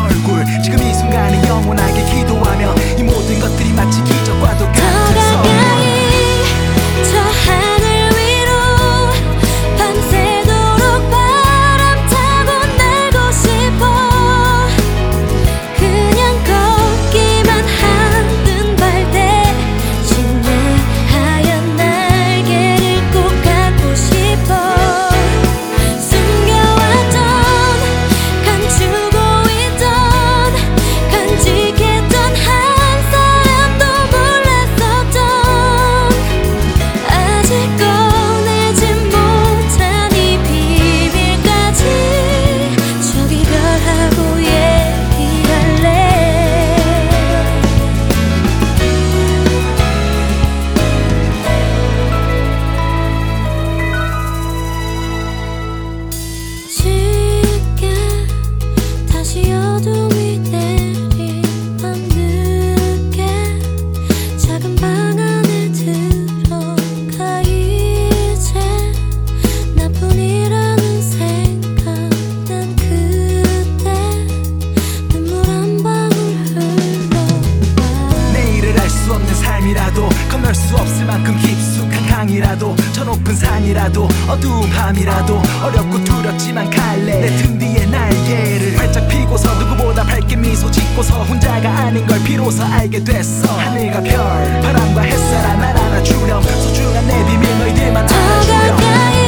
얼굴 지금 이 순간에 영원하게 기도하며 이 모든 것들이 마치 기적과도 같은 선물 저 하늘 위로 밤새도록 바람 타고 날고 싶어 그냥 걷기만 하는 발 대신 내 하얀 날개를 꼭 갖고 싶어 숨겨왔던 감추고 있던 간직했던 한 사람도 몰랐었던 아직 꺼내지 못한 이 비밀까지 저기 별하고 얘기할래 쉽게 다시 어둠이 내린 밤늦게 작은 방 안에 들어가 이제 나뿐이라는 생각난 그때 눈물 한 방울 흘러와 내일을 알 수 없는 삶이라도 건널 수 없을 만큼 깊숙한 강이라도 저 높은 산이라도 어두운 밤이라도 어렵고 두렵지만 갈래 내 등 뒤에 날개를 활짝 피고서 누구보다 밝게 미소 짓고서 혼자가 아닌 걸 비로소 알게 됐어 하늘과 별 바람과 햇살 하나 안아주렴 소중한 내 비밀 너희들만 더 알아주렴 가까이